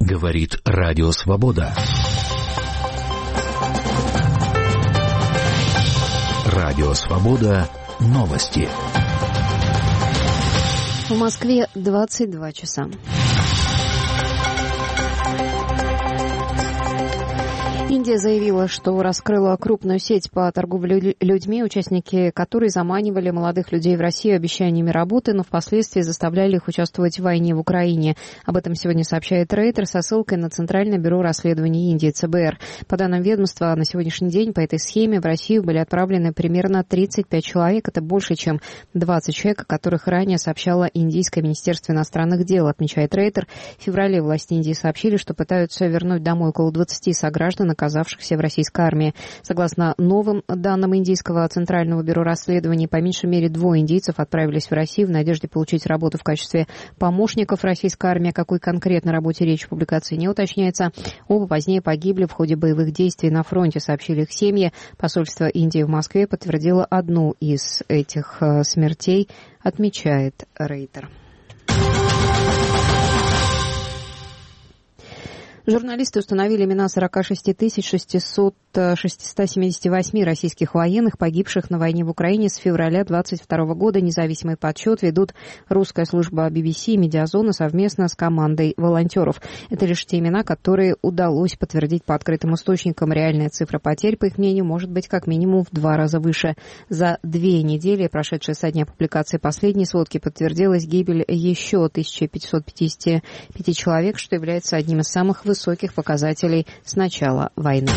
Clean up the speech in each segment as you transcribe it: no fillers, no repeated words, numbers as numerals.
Говорит Радио Свобода. Радио Свобода. Новости. В Москве 22 часа. Индия заявила, что раскрыла крупную сеть по торговле людьми, участники которой заманивали молодых людей в Россию обещаниями работы, но впоследствии заставляли их участвовать в войне в Украине. Об этом сегодня сообщает Рейтер со ссылкой на Центральное бюро расследований Индии, ЦБР. По данным ведомства, на сегодняшний день по этой схеме в Россию были отправлены примерно 35 человек. Это больше, чем 20 человек, о которых ранее сообщало Индийское министерство иностранных дел, отмечает Рейтер. В феврале власти Индии сообщили, что пытаются вернуть домой около 20 сограждан, оказавшихся в российской армии. Согласно новым данным Индийского Центрального бюро расследований, по меньшей мере 2 индийцев отправились в Россию в надежде получить работу в качестве помощников российской армии. О какой конкретно работе речь в публикации не уточняется. Оба позднее погибли в ходе боевых действий на фронте, сообщили их семьи. Посольство Индии в Москве подтвердило одну из этих смертей, отмечает Рейтер. Журналисты установили имена 46 678 российских военных, погибших на войне в Украине с февраля 2022 года. Независимый подсчет ведут русская служба BBC и Медиазона совместно с командой волонтеров. Это лишь те имена, которые удалось подтвердить по открытым источникам. Реальная цифра потерь, по их мнению, может быть как минимум в 2 раза выше. За 2 недели, прошедшие со дня публикации последней сводки, подтвердилась гибель еще 1555 человек, что является одним из самых высоких показателей с начала войны.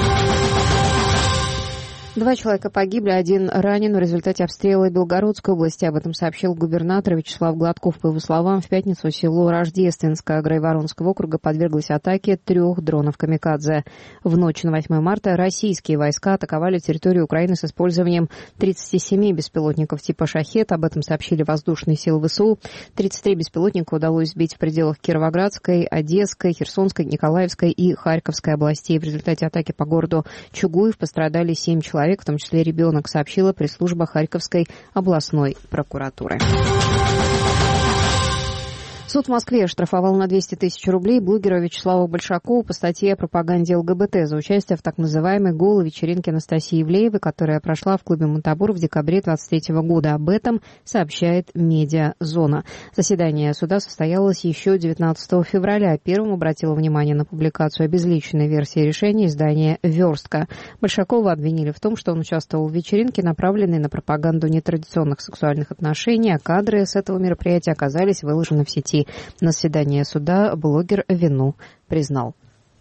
2 человека погибли, 1 ранен в результате обстрела Белгородской области. Об этом сообщил губернатор Вячеслав Гладков. По его словам, в пятницу село Рождественское Грайворонского округа подверглось атаке 3 дронов «Камикадзе». В ночь на 8 марта российские войска атаковали территорию Украины с использованием 37 беспилотников типа «Шахед». Об этом сообщили воздушные силы ВСУ. 33 беспилотника удалось сбить в пределах Кировоградской, Одесской, Херсонской, Николаевской и Харьковской областей. В результате атаки по городу Чугуев пострадали 7 человек, в том числе ребенок, сообщила пресс-служба Харьковской областной прокуратуры. Суд в Москве оштрафовал на 200 тысяч рублей блогера Вячеслава Большакова по статье о пропаганде ЛГБТ за участие в так называемой голой вечеринке Анастасии Ивлеевой, которая прошла в клубе «Монтабор» в декабре 2023 года. Об этом сообщает «Медиазона». Заседание суда состоялось еще 19 февраля. Первым обратило внимание на публикацию обезличенной версии решения издания «Верстка». Большакова обвинили в том, что он участвовал в вечеринке, направленной на пропаганду нетрадиционных сексуальных отношений, а кадры с этого мероприятия оказались выложены в сети. На заседании суда блогер вину признал.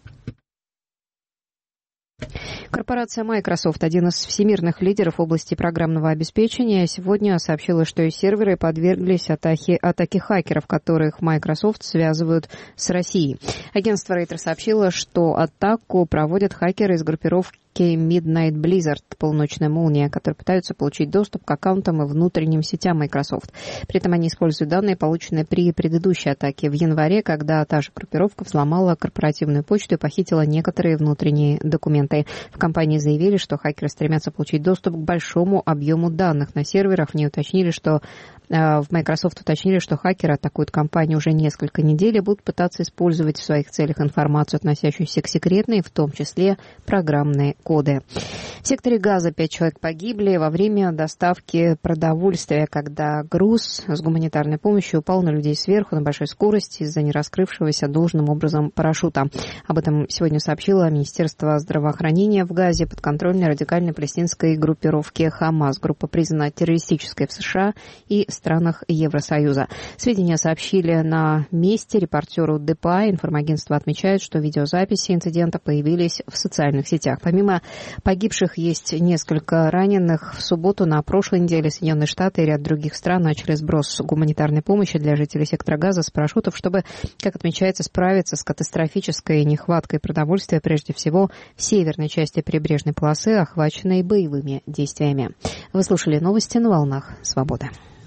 Корпорация Microsoft, один из всемирных лидеров в области программного обеспечения, сегодня сообщила, что ее серверы подверглись атаке хакеров, которых Microsoft связывают с Россией. Агентство Reuters сообщило, что атаку проводят хакеры из группировки Midnight Blizzard, полночная молния, которые пытаются получить доступ к аккаунтам и внутренним сетям Microsoft. При этом они используют данные, полученные при предыдущей атаке в январе, когда та же группировка взломала корпоративную почту и похитила некоторые внутренние документы. В компании заявили, что хакеры стремятся получить доступ к большому объему данных на серверах. В Microsoft уточнили, что хакеры атакуют компанию уже несколько недель и будут пытаться использовать в своих целях информацию, относящуюся к секретной, в том числе программные коды. В секторе Газа 5 человек погибли во время доставки продовольствия, когда груз с гуманитарной помощью упал на людей сверху на большой скорости из-за нераскрывшегося должным образом парашюта. Об этом сегодня сообщило Министерство здравоохранения в Газе, подконтрольной радикальной палестинской группировке «Хамас». Группа признана террористической в США и странах Евросоюза. Сведения сообщили на месте репортеру ДПА. Информагентство отмечает, что видеозаписи инцидента появились в социальных сетях. Помимо погибших есть несколько раненых. В субботу на прошлой неделе Соединенные Штаты и ряд других стран начали сброс гуманитарной помощи для жителей сектора Газа с парашютов, чтобы, как отмечается, справиться с катастрофической нехваткой продовольствия, прежде всего в северной части прибрежной полосы, охваченной боевыми действиями. Вы слушали новости на волнах «Свободы».